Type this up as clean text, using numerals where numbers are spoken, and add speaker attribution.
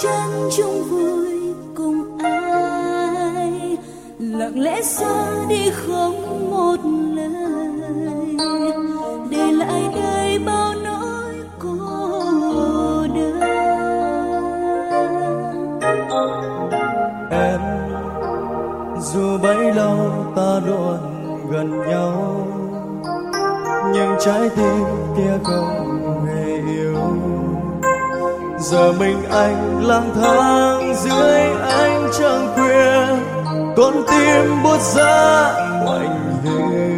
Speaker 1: chân chung vui cùng ai, lặng lẽ xa đi không một lời, để lại đây bao nỗi cô đơn.
Speaker 2: Em dù bấy lâu ta luôn gần nhau, nhưng trái tim kia không hề yêu. Giờ mình anh lang thang dưới ánh trăng khuya, con tim buốt giá quạnh hiu.